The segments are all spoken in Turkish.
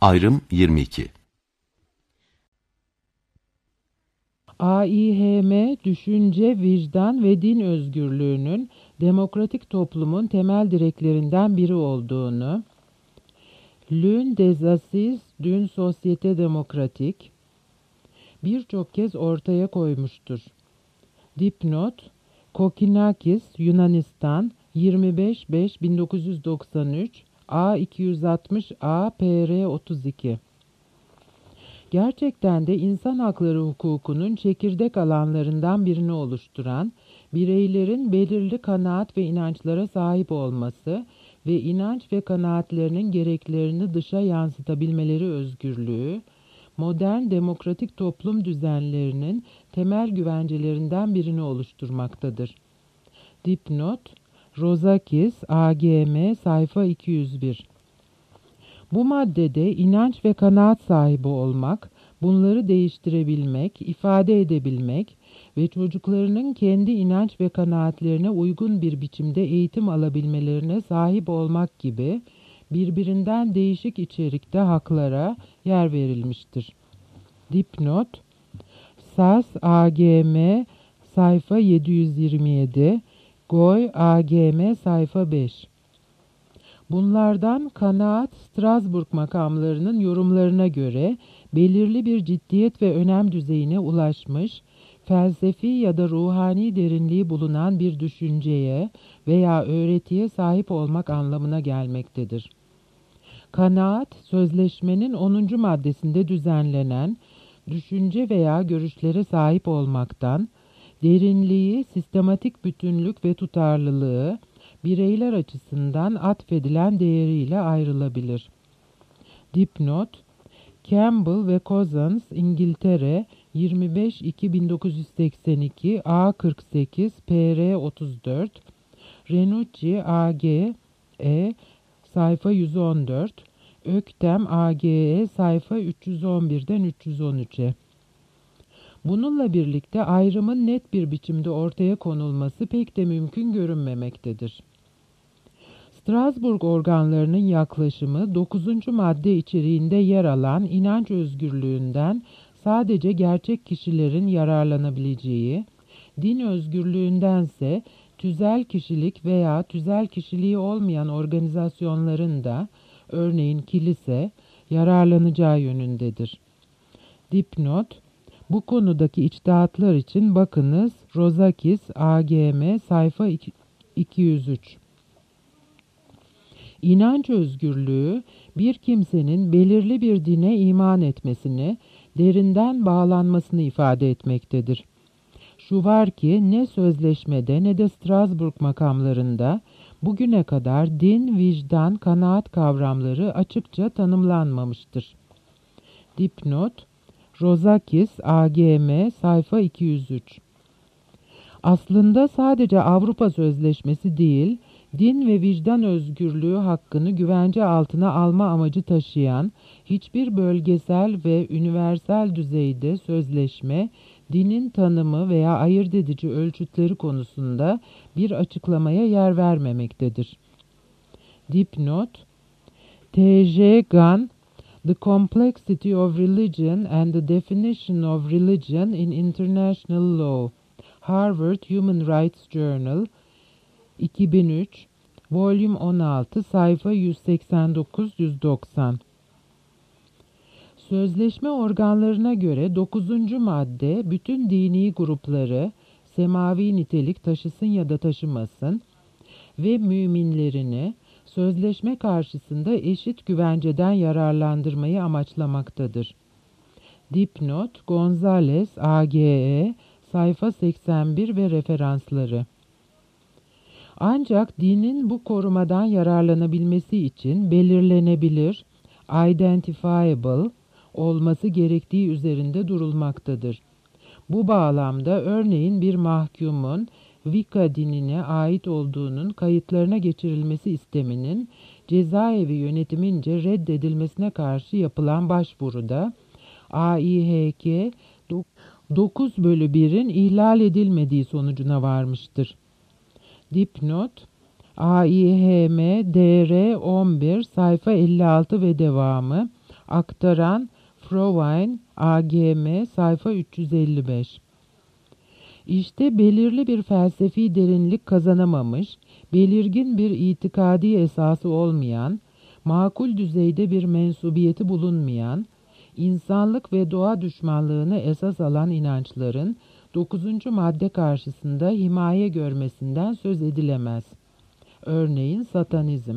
Ayrım 22. AİHM, düşünce, vicdan ve din özgürlüğünün demokratik toplumun temel direklerinden biri olduğunu, L'une des assises d'une société démocratique birçok kez ortaya koymuştur. Dipnot, Kokkinakis, Yunanistan, 25-5-1993, A260 PR 32. Gerçekten de insan hakları hukukunun çekirdek alanlarından birini oluşturan, bireylerin belirli kanaat ve inançlara sahip olması ve inanç ve kanaatlerinin gereklerini dışa yansıtabilmeleri özgürlüğü, modern demokratik toplum düzenlerinin temel güvencelerinden birini oluşturmaktadır. Dipnot, Rozakis, AGM, sayfa 201. Bu maddede inanç ve kanaat sahibi olmak, bunları değiştirebilmek, ifade edebilmek ve çocuklarının kendi inanç ve kanaatlerine uygun bir biçimde eğitim alabilmelerine sahip olmak gibi birbirinden değişik içerikte haklara yer verilmiştir. Dipnot, SAS AGM sayfa 727, Goy AGM sayfa 5. Bunlardan kanaat, Strasbourg makamlarının yorumlarına göre belirli bir ciddiyet ve önem düzeyine ulaşmış, felsefi ya da ruhani derinliği bulunan bir düşünceye veya öğretiye sahip olmak anlamına gelmektedir. Kanaat, sözleşmenin 10. maddesinde düzenlenen düşünce veya görüşlere sahip olmaktan, derinliği, sistematik bütünlük ve tutarlılığı, bireyler açısından atfedilen değeriyle ayrılabilir. Dipnot, Campbell ve Cousins, İngiltere, 25-2-1982, A48, PR 34, Renucci, AG, sayfa 114, Öktem, AGE, sayfa 311'den 313'e. Bununla birlikte ayrımın net bir biçimde ortaya konulması pek de mümkün görünmemektedir. Strasbourg organlarının yaklaşımı 9. madde içeriğinde yer alan inanç özgürlüğünden sadece gerçek kişilerin yararlanabileceği, din özgürlüğündense tüzel kişilik veya tüzel kişiliği olmayan organizasyonların da, örneğin kilise, yararlanacağı yönündedir. Dipnot, bu konudaki içtihatlar için bakınız Rozakis, AGM, sayfa 203. İnanç özgürlüğü, bir kimsenin belirli bir dine iman etmesini, derinden bağlanmasını ifade etmektedir. Şu var ki ne sözleşmede ne de Strasbourg makamlarında bugüne kadar din, vicdan, kanaat kavramları açıkça tanımlanmamıştır. Dipnot, Rozakis, AGM, sayfa 203. Aslında sadece Avrupa Sözleşmesi değil, din ve vicdan özgürlüğü hakkını güvence altına alma amacı taşıyan hiçbir bölgesel ve üniversal düzeyde sözleşme, dinin tanımı veya ayırt edici ölçütleri konusunda bir açıklamaya yer vermemektedir. Dipnot, T.J. Gunn, The Complexity of Religion and the Definition of Religion in International Law, Harvard Human Rights Journal, 2003, Volume 16, sayfa 189-190. Sözleşme organlarına göre 9. madde, bütün dini grupları, semavi nitelik taşısın ya da taşımasın ve müminlerini, sözleşme karşısında eşit güvenceden yararlandırmayı amaçlamaktadır. Dipnot, Gonzales, AGE, sayfa 81 ve referansları. Ancak dinin bu korumadan yararlanabilmesi için belirlenebilir, identifiable olması gerektiği üzerinde durulmaktadır. Bu bağlamda örneğin bir mahkumun Vika dinine ait olduğunun kayıtlarına geçirilmesi isteminin cezaevi yönetimince reddedilmesine karşı yapılan başvuruda AİHK 9/1'in ihlal edilmediği sonucuna varmıştır. Dipnot, AİHM DR 11 sayfa 56 ve devamı, Aktaran Frowein, AGM, sayfa 355. İşte belirli bir felsefi derinlik kazanamamış, belirgin bir itikadi esası olmayan, makul düzeyde bir mensubiyeti bulunmayan, insanlık ve doğa düşmanlığını esas alan inançların 9. madde karşısında himaye görmesinden söz edilemez. Örneğin satanizm.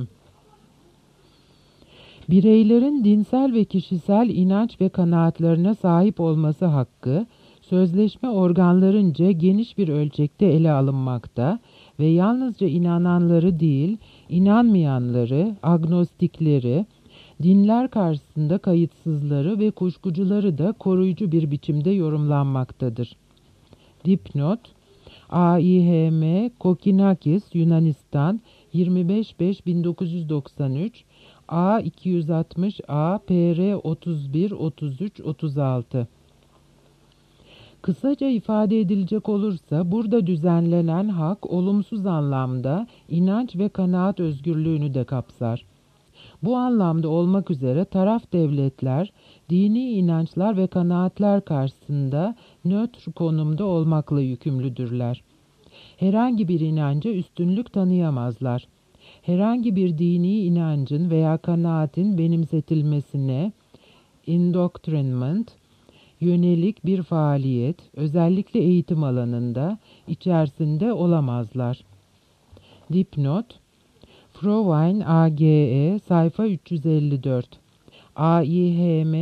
Bireylerin dinsel ve kişisel inanç ve kanaatlerine sahip olması hakkı, sözleşme organlarınca geniş bir ölçekte ele alınmakta ve yalnızca inananları değil, inanmayanları, agnostikleri, dinler karşısında kayıtsızları ve kuşkucuları da koruyucu bir biçimde yorumlanmaktadır. Dipnot: AİHM Kokinakis, Yunanistan, 25.5.1993, A260 A PR 31 33 36. Kısaca ifade edilecek olursa burada düzenlenen hak olumsuz anlamda inanç ve kanaat özgürlüğünü de kapsar. Bu anlamda olmak üzere taraf devletler, dini inançlar ve kanaatler karşısında nötr konumda olmakla yükümlüdürler. Herhangi bir inanca üstünlük tanıyamazlar. Herhangi bir dini inancın veya kanaatin benimsetilmesine, indoctrinement, yönelik bir faaliyet, özellikle eğitim alanında, içerisinde olamazlar. Dipnot: Frowein, AGE, sayfa 354. AİHM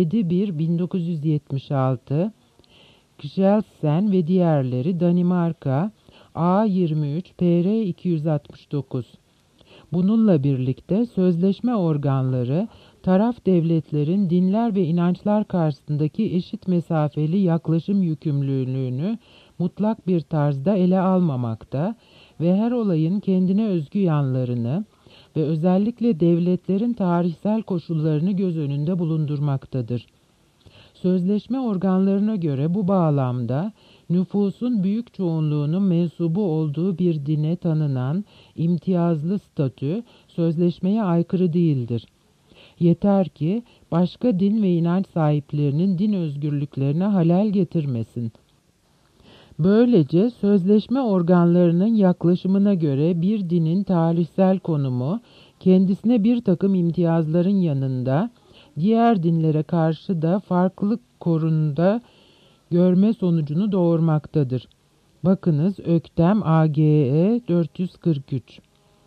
7.1.1976, Kjelsen ve diğerleri, Danimarka, A23 PR 269. Bununla birlikte sözleşme organları, taraf devletlerin dinler ve inançlar karşısındaki eşit mesafeli yaklaşım yükümlülüğünü mutlak bir tarzda ele almamakta ve her olayın kendine özgü yanlarını ve özellikle devletlerin tarihsel koşullarını göz önünde bulundurmaktadır. Sözleşme organlarına göre bu bağlamda nüfusun büyük çoğunluğunun mensubu olduğu bir dine tanınan imtiyazlı statü sözleşmeye aykırı değildir. Yeter ki başka din ve inanç sahiplerinin din özgürlüklerine halel getirmesin. Böylece sözleşme organlarının yaklaşımına göre bir dinin tarihsel konumu kendisine bir takım imtiyazların yanında diğer dinlere karşı da farklılık korunda görme sonucunu doğurmaktadır. Bakınız Öktem AGE 443.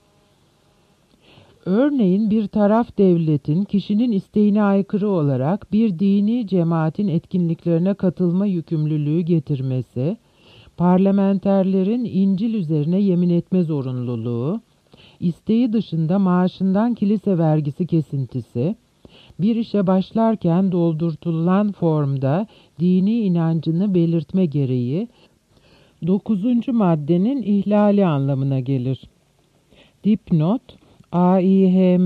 Örneğin bir taraf devletin kişinin isteğine aykırı olarak bir dini cemaatin etkinliklerine katılma yükümlülüğü getirmesi, parlamenterlerin İncil üzerine yemin etme zorunluluğu, isteği dışında maaşından kilise vergisi kesintisi, bir işe başlarken doldurtulan formda dini inancını belirtme gereği 9. maddenin ihlali anlamına gelir. Dipnot: AİHM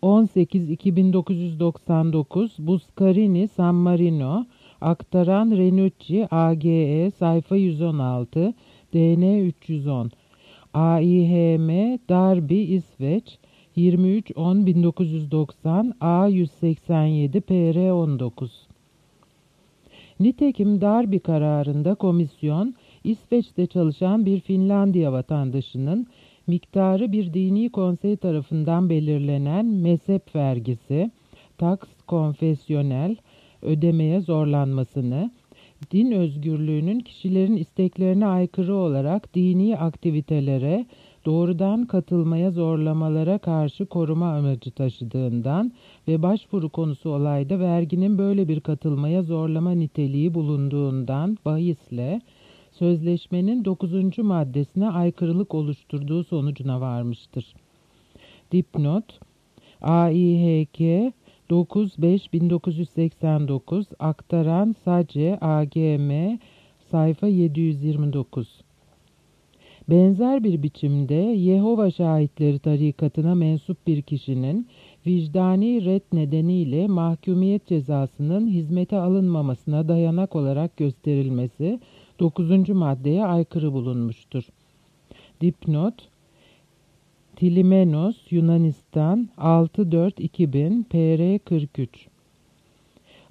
18-2999 Buscarini, San Marino, aktaran Renucci, AGE, sayfa 116, DN 310. AİHM Darby, İsveç, 23.10.1990, A187 PR 19. Nitekim Darby kararında komisyon, İsveç'te çalışan bir Finlandiya vatandaşının miktarı bir dini konsey tarafından belirlenen mezhep vergisi, tax konfesyonel, ödemeye zorlanmasını, din özgürlüğünün kişilerin isteklerine aykırı olarak dini aktivitelere doğrudan katılmaya zorlamalara karşı koruma amacı taşıdığından ve başvuru konusu olayda verginin böyle bir katılmaya zorlama niteliği bulunduğundan bahisle sözleşmenin 9. maddesine aykırılık oluşturduğu sonucuna varmıştır. Dipnot: AİHK 9.5.1989 aktaran SACE AGM sayfa 729. Benzer bir biçimde Yehova Şahitleri tarikatına mensup bir kişinin vicdani ret nedeniyle mahkumiyet cezasının hizmete alınmamasına dayanak olarak gösterilmesi 9. maddeye aykırı bulunmuştur. Dipnot: Tilimenos, Yunanistan, 6.4.2000 PR 43.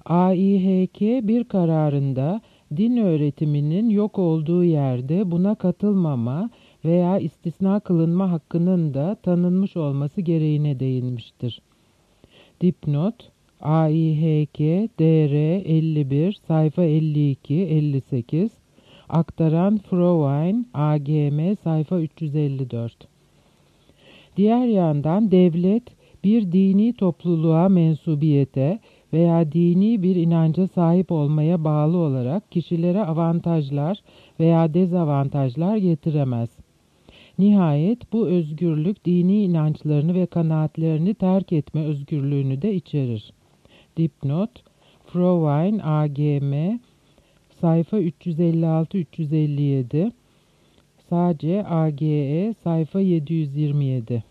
AİHK bir kararında din öğretiminin yok olduğu yerde buna katılmama veya istisna kılınma hakkının da tanınmış olması gereğine değinmiştir. Dipnot: AİHK DR 51 sayfa 52-58, aktaran Frauein AGM sayfa 354. Diğer yandan devlet bir dini topluluğa mensubiyete veya dini bir inanca sahip olmaya bağlı olarak kişilere avantajlar veya dezavantajlar getiremez. Nihayet bu özgürlük dini inançlarını ve kanaatlerini terk etme özgürlüğünü de içerir. Dipnot: Frauein AGM sayfa 356-357, sadece AGE sayfa 727.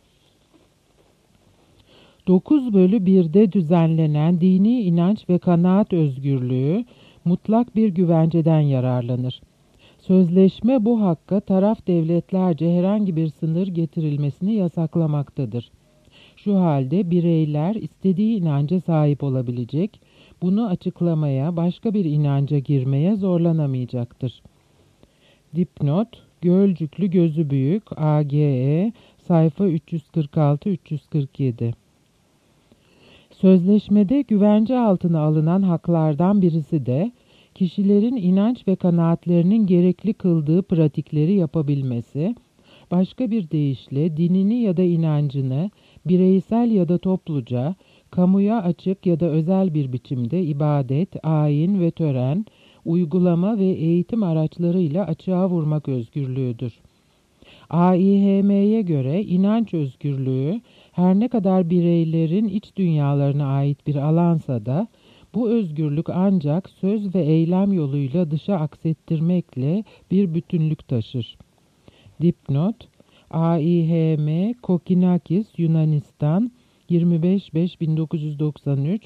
9/1'de düzenlenen dini inanç ve kanaat özgürlüğü mutlak bir güvenceden yararlanır. Sözleşme bu hakka taraf devletlerce herhangi bir sınır getirilmesini yasaklamaktadır. Şu halde bireyler istediği inanca sahip olabilecek, bunu açıklamaya, başka bir inanca girmeye zorlanamayacaktır. Dipnot: Gölcüklü Gözü Büyük AGE sayfa 346-347. Sözleşmede güvence altına alınan haklardan birisi de kişilerin inanç ve kanaatlerinin gerekli kıldığı pratikleri yapabilmesi, başka bir deyişle dinini ya da inancını bireysel ya da topluca, kamuya açık ya da özel bir biçimde ibadet, ayin ve tören, uygulama ve eğitim araçlarıyla açığa vurmak özgürlüğüdür. AİHM'ye göre inanç özgürlüğü her ne kadar bireylerin iç dünyalarına ait bir alansa da bu özgürlük ancak söz ve eylem yoluyla dışa aksettirmekle bir bütünlük taşır. Dipnot: AİHM Kokinakis Yunanistan 25.5.1993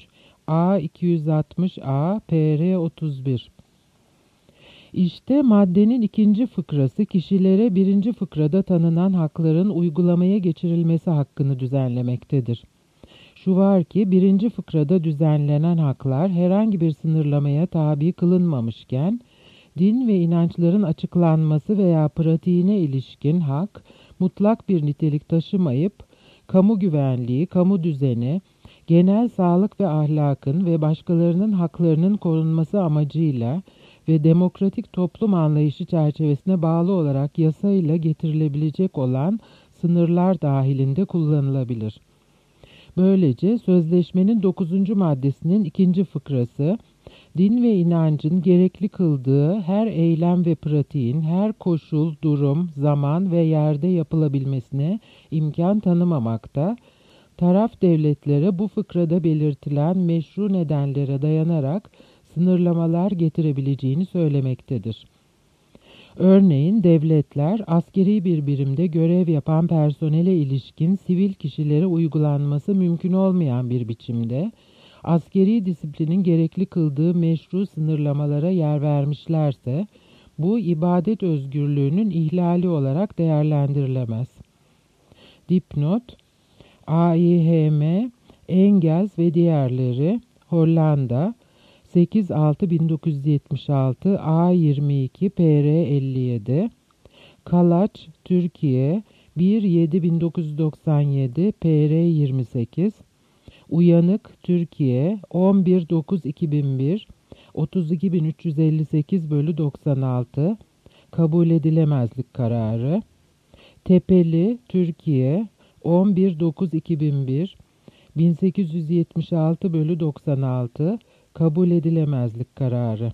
A260A PR 31. İşte maddenin ikinci fıkrası kişilere birinci fıkrada tanınan hakların uygulamaya geçirilmesi hakkını düzenlemektedir. Şu var ki birinci fıkrada düzenlenen haklar herhangi bir sınırlamaya tabi kılınmamışken, din ve inançların açıklanması veya pratiğine ilişkin hak, mutlak bir nitelik taşımayıp, kamu güvenliği, kamu düzeni, genel sağlık ve ahlakın ve başkalarının haklarının korunması amacıyla ve demokratik toplum anlayışı çerçevesine bağlı olarak yasayla getirilebilecek olan sınırlar dahilinde kullanılabilir. Böylece sözleşmenin 9. maddesinin 2. fıkrası, din ve inancın gerekli kıldığı her eylem ve pratiğin her koşul, durum, zaman ve yerde yapılabilmesine imkan tanımamakta, taraf devletlere bu fıkrada belirtilen meşru nedenlere dayanarak sınırlamalar getirebileceğini söylemektedir. Örneğin devletler askeri bir birimde görev yapan personele ilişkin sivil kişilere uygulanması mümkün olmayan bir biçimde askeri disiplinin gerekli kıldığı meşru sınırlamalara yer vermişlerse bu ibadet özgürlüğünün ihlali olarak değerlendirilemez. Dipnot: AİHM, Engels ve diğerleri Hollanda 8-6-1976 A22 PR 57, Kalaç Türkiye 1-7-1997 PR 28, Uyanık Türkiye 11-9-2001 32.358/96 kabul edilemezlik kararı, Tepeli Türkiye 11-9-2001 1876/96 kabul edilemezlik kararı.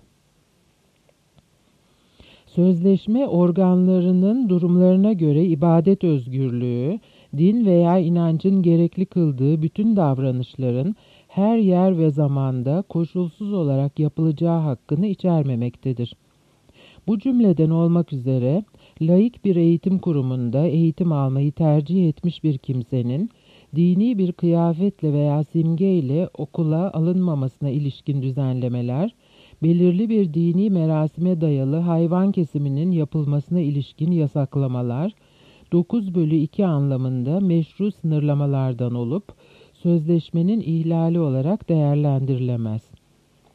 Sözleşme organlarının durumlarına göre ibadet özgürlüğü, din veya inancın gerekli kıldığı bütün davranışların her yer ve zamanda koşulsuz olarak yapılacağı hakkını içermemektedir. Bu cümleden olmak üzere laik bir eğitim kurumunda eğitim almayı tercih etmiş bir kimsenin dini bir kıyafetle veya simgeyle okula alınmamasına ilişkin düzenlemeler, belirli bir dini merasime dayalı hayvan kesiminin yapılmasına ilişkin yasaklamalar, 9/2 anlamında meşru sınırlamalardan olup, sözleşmenin ihlali olarak değerlendirilemez.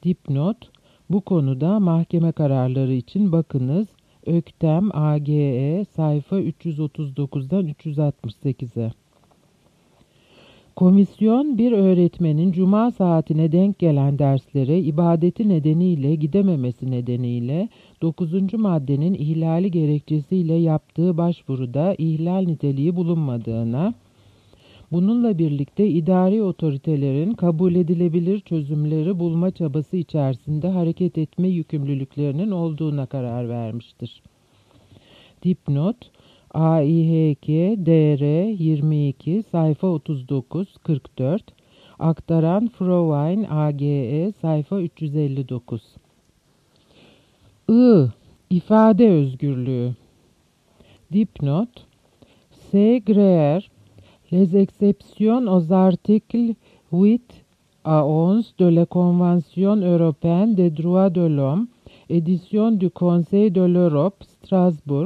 Dipnot: bu konuda mahkeme kararları için bakınız Öktem AGE sayfa 339'dan 368'e. Komisyon bir öğretmenin cuma saatine denk gelen derslere ibadeti nedeniyle gidememesi nedeniyle 9. maddenin ihlali gerekçesiyle yaptığı başvuruda ihlal niteliği bulunmadığına, bununla birlikte idari otoritelerin kabul edilebilir çözümleri bulma çabası içerisinde hareket etme yükümlülüklerinin olduğuna karar vermiştir. Dipnot: AİHK DR 22 sayfa 39-44 aktaran Frowein AGE sayfa 359. İfade özgürlüğü. Dipnot: C. Greer, les exceptions aux articles 8 à 11 de la Convention européenne des droits de l'homme, édition du Conseil de l'Europe, Strasbourg,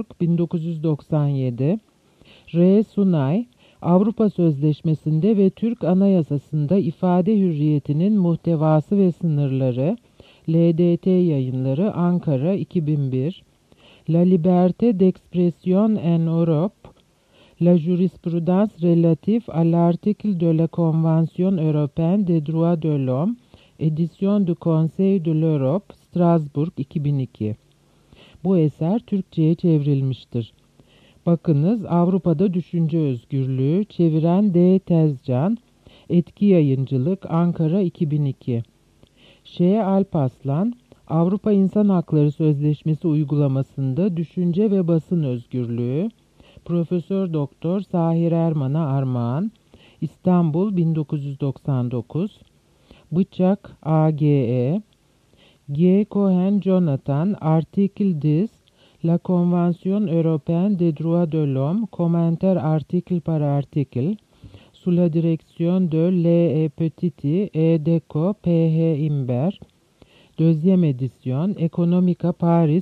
1997. R. Sunay, Avrupa Sözleşmesi'nde ve Türk Anayasası'nda ifade hürriyetinin muhtevası ve sınırları, LDT Yayınları, Ankara, 2001. La liberté d'expression en Europe, la jurisprudence relative à l'article de la Convention européenne des droits de l'homme, édition du Conseil de l'Europe, Strasbourg, 2002. Bu eser Türkçe'ye çevrilmiştir. Bakınız Avrupa'da Düşünce Özgürlüğü, çeviren D. Tezcan, Etki Yayıncılık, Ankara, 2002. Ş. Alparslan, Avrupa İnsan Hakları Sözleşmesi uygulamasında düşünce ve basın özgürlüğü, Profesör Doktor Sahir Erman'a armağan, İstanbul, 1999. Bıçak AGE, G. Cohen Jonathan, Article 10, La Convention Européenne des Droits de l'Homme, commentaire article par article, sous la direction de L.E. Petiti et Deco P.H. Imber, Deuxième édition, Economica Paris,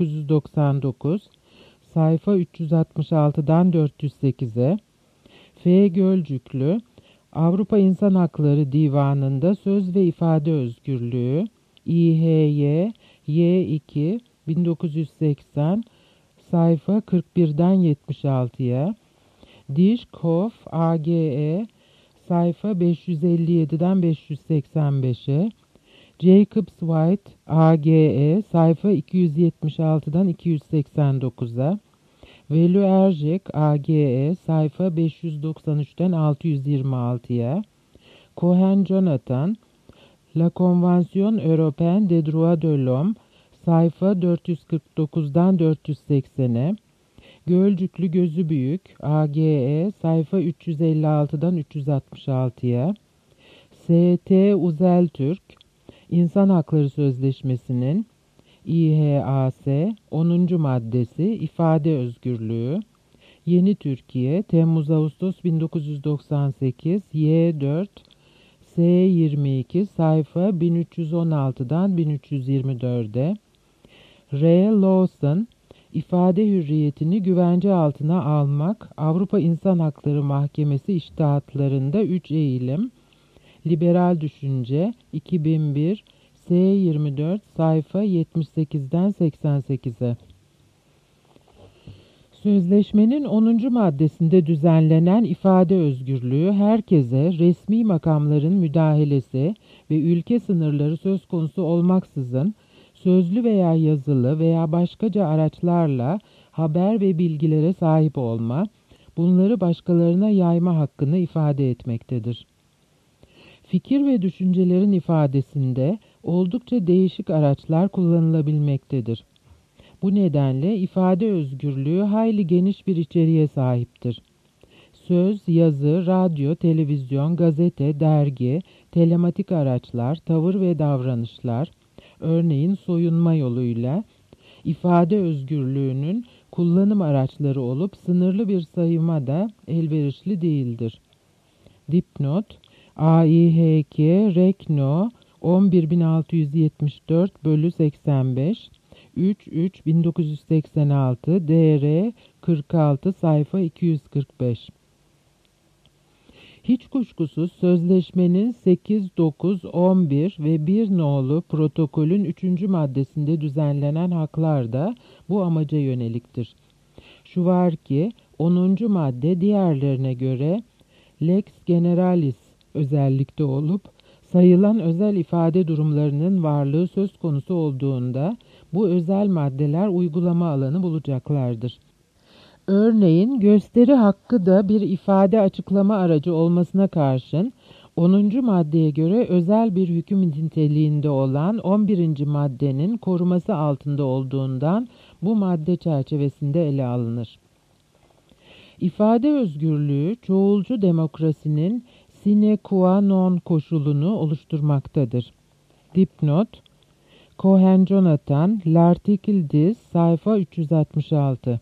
1999, sayfa 366'dan 408'e. F. Gölcüklü, Avrupa İnsan Hakları Divanı'nda Söz ve İfade Özgürlüğü, İHY, Y2, 1980, sayfa 41'den 76'ya. Dishkov, AGE, sayfa 557'den 585'e. Jacobs White, AGE, sayfa 276'dan 289'a. Velu Ercek, AGE, sayfa 593'ten 626'ya. Cohen Jonathan, La Convention Européenne des Droits de l'Homme, sayfa 449'dan 480'e. Gölcüklü Gözü Büyük, AGE, sayfa 356'dan 366'ya. S.T. Uzeltürk, İnsan Hakları Sözleşmesi'nin İHAS 10. maddesi ifade özgürlüğü, Yeni Türkiye, Temmuz-Ağustos 1998, Y4, S22, sayfa 1316'dan 1324'e. R. Lawson, ifade hürriyetini güvence altına almak, Avrupa İnsan Hakları Mahkemesi içtihatlarında 3 eğilim, Liberal Düşünce, 2001, S24, sayfa 78'den 88'e. Sözleşmenin 10. maddesinde düzenlenen ifade özgürlüğü herkese resmi makamların müdahalesi ve ülke sınırları söz konusu olmaksızın sözlü veya yazılı veya başkaca araçlarla haber ve bilgilere sahip olma, bunları başkalarına yayma hakkını ifade etmektedir. Fikir ve düşüncelerin ifadesinde oldukça değişik araçlar kullanılabilmektedir. Bu nedenle ifade özgürlüğü hayli geniş bir içeriğe sahiptir. Söz, yazı, radyo, televizyon, gazete, dergi, telematik araçlar, tavır ve davranışlar, örneğin soyunma yoluyla, ifade özgürlüğünün kullanım araçları olup sınırlı bir sayıma da elverişli değildir. Dipnot: AİHK Rekno 11674/85 33 1986 DR 46 sayfa 245. Hiç kuşkusuz sözleşmenin 8, 9, 11 ve 1 nolu protokolün 3. maddesinde düzenlenen haklar da bu amaca yöneliktir. Şu var ki 10. madde diğerlerine göre lex generalis özellikte olup sayılan özel ifade durumlarının varlığı söz konusu olduğunda bu özel maddeler uygulama alanı bulacaklardır. Örneğin gösteri hakkı da bir ifade açıklama aracı olmasına karşın 10. maddeye göre özel bir hüküm niteliğinde olan 11. maddenin koruması altında olduğundan bu madde çerçevesinde ele alınır. İfade özgürlüğü çoğulcu demokrasinin sine qua non koşulunu oluşturmaktadır. Dipnot: Cohen-Jonathan, L'Article 10, sayfa 366.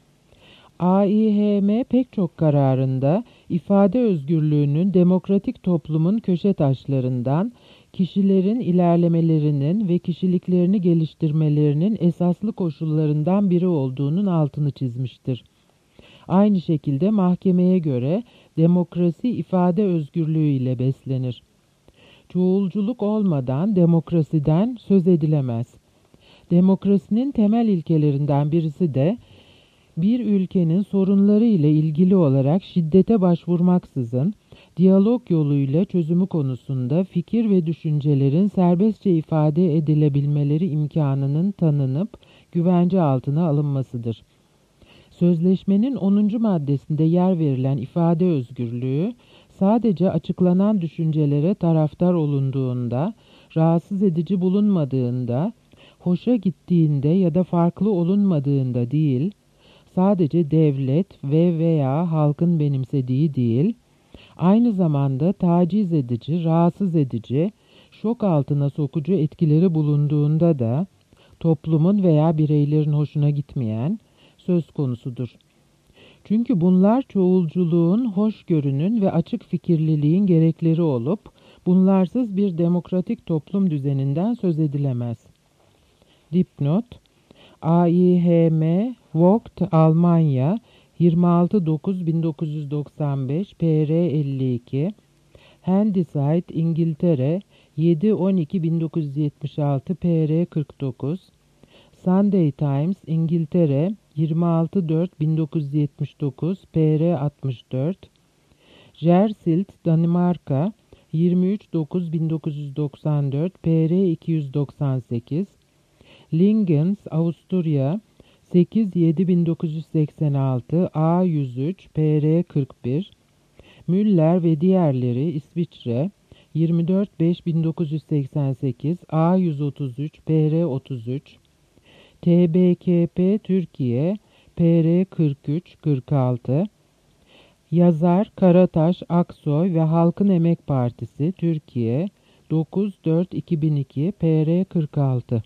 AİHM pek çok kararında ifade özgürlüğünün demokratik toplumun köşe taşlarından, kişilerin ilerlemelerinin ve kişiliklerini geliştirmelerinin esaslı koşullarından biri olduğunun altını çizmiştir. Aynı şekilde mahkemeye göre demokrasi ifade özgürlüğü ile beslenir. Çoğulculuk olmadan demokrasiden söz edilemez. Demokrasinin temel ilkelerinden birisi de bir ülkenin sorunları ile ilgili olarak şiddete başvurmaksızın diyalog yoluyla çözümü konusunda fikir ve düşüncelerin serbestçe ifade edilebilmeleri imkanının tanınıp güvence altına alınmasıdır. Sözleşmenin 10. maddesinde yer verilen ifade özgürlüğü, sadece açıklanan düşüncelere taraftar olunduğunda, rahatsız edici bulunmadığında, hoşa gittiğinde ya da farklı olunmadığında değil, sadece devlet ve veya halkın benimsediği değil, aynı zamanda taciz edici, rahatsız edici, şok altına sokucu etkileri bulunduğunda da toplumun veya bireylerin hoşuna gitmeyen söz konusudur. Çünkü bunlar çoğulculuğun, hoşgörünün ve açık fikirliliğin gerekleri olup, bunlarsız bir demokratik toplum düzeninden söz edilemez. Dipnot: AİHM Vogt Almanya 26.9.1995 PR 52, Handyside İngiltere 7.12.1976 PR 49, Sunday Times İngiltere 26.4.1979 PR 64, Jersild Danimarka 23.9.1994 PR 298, Lingens Avusturya 8.7.1986 A103 PR 41, Müller ve diğerleri İsviçre 24.5.1988 A133 PR 33, TBKP Türkiye PR 43-46, Yazar Karataş Aksoy ve Halkın Emek Partisi Türkiye 9.4.2002 PR 46.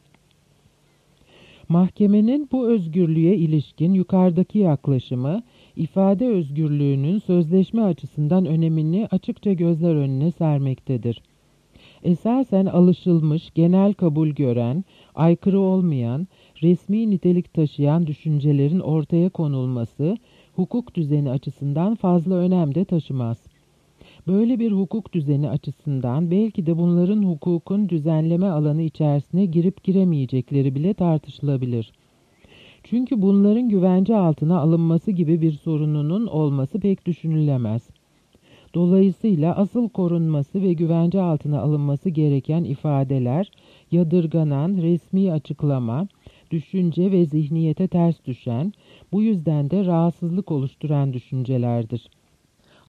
Mahkemenin bu özgürlüğe ilişkin yukarıdaki yaklaşımı, ifade özgürlüğünün sözleşme açısından önemini açıkça gözler önüne sermektedir. Esasen alışılmış, genel kabul gören, aykırı olmayan, resmi nitelik taşıyan düşüncelerin ortaya konulması, hukuk düzeni açısından fazla önem de taşımaz. Böyle bir hukuk düzeni açısından belki de bunların hukukun düzenleme alanı içerisine girip giremeyecekleri bile tartışılabilir. Çünkü bunların güvence altına alınması gibi bir sorununun olması pek düşünülemez. Dolayısıyla asıl korunması ve güvence altına alınması gereken ifadeler, yadırganan, resmi açıklama, düşünce ve zihniyete ters düşen, bu yüzden de rahatsızlık oluşturan düşüncelerdir.